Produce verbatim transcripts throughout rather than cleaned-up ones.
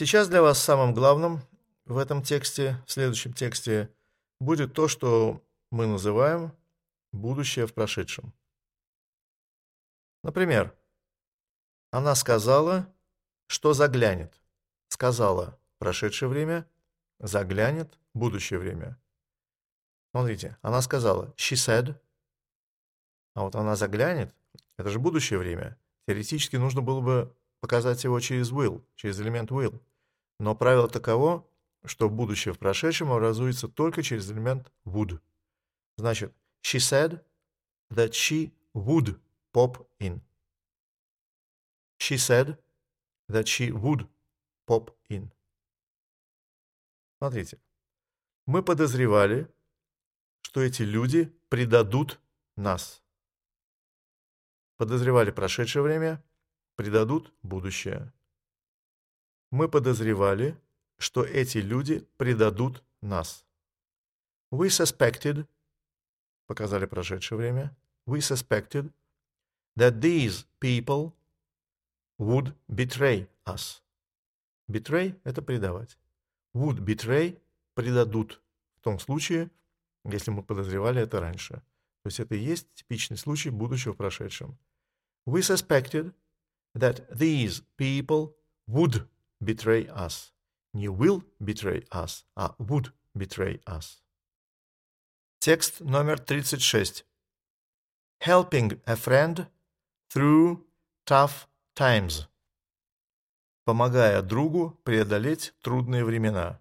Сейчас для вас самым главным в этом тексте, в следующем тексте, будет то, что мы называем будущее в прошедшем. Например, она сказала, что заглянет. Сказала прошедшее время, заглянет будущее время. Смотрите, она сказала she said, а вот она заглянет, это же будущее время. Теоретически нужно было бы показать его через will, через элемент will. Но правило таково, что будущее в прошедшем образуется только через элемент would. Значит, she said that she would pop in. She said that she would pop in. Смотрите, мы подозревали, что эти люди предадут нас. Подозревали прошедшее время, предадут будущее. Мы подозревали, что эти люди предадут нас. We suspected, показали прошедшее время, we suspected that these people would betray us. Betray – это предавать. Would betray – предадут. В том случае, если мы подозревали это раньше. То есть это и есть типичный случай будущего в прошедшем. We suspected that these people would betray us. Не will betray us, а would betray us. Текст номер тридцать шесть. Helping a friend through tough times. Помогая другу преодолеть трудные времена.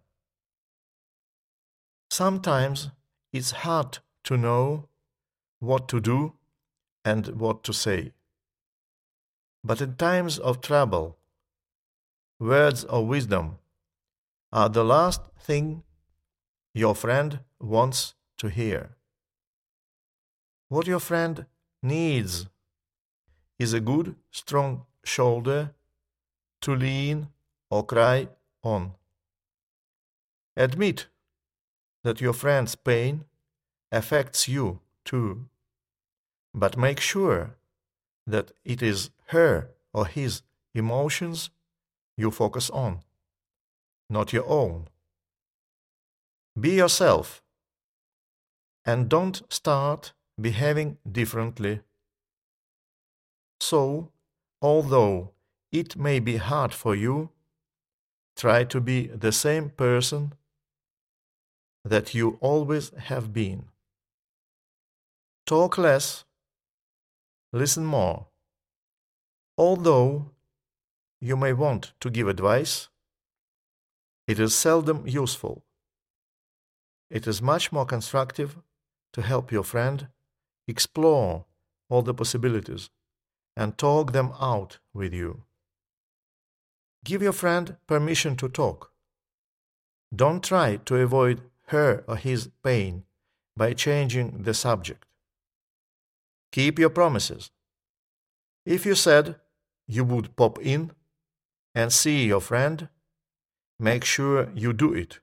Sometimes it's hard to know what to do and what to say. But in times of trouble, words of wisdom are the last thing your friend wants to hear. What your friend needs is a good, strong shoulder to lean or cry on. Admit that your friend's pain affects you too, but make sure that it is her or his emotions you focus on, not your own. Be yourself and don't start behaving differently. So, although it may be hard for you, try to be the same person that you always have been. Talk less, listen more. Although you may want to give advice, it is seldom useful. It is much more constructive to help your friend explore all the possibilities and talk them out with you. Give your friend permission to talk. Don't try to avoid her or his pain by changing the subject. Keep your promises. If you said you would pop in and see your friend, make sure you do it.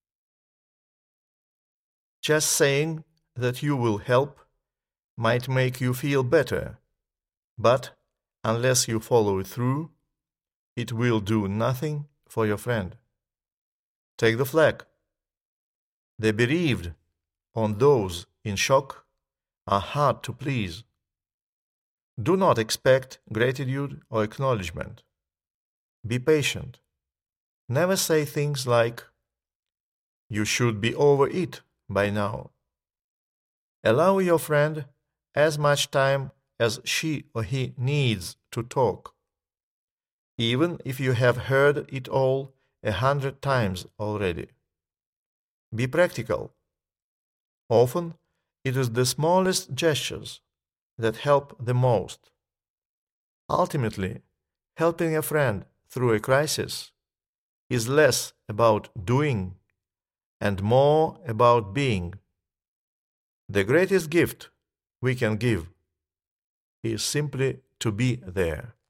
Just saying that you will help might make you feel better, but unless you follow it through, it will do nothing for your friend. Take the flag. The bereaved or those in shock are hard to please. Do not expect gratitude or acknowledgement. Be patient. Never say things like, "You should be over it by now." Allow your friend as much time as she or he needs to talk, even if you have heard it all a hundred times already. Be practical. Often, it is the smallest gestures that help the most. Ultimately, helping a friend through a crisis is less about doing and more about being. The greatest gift we can give is simply to be there.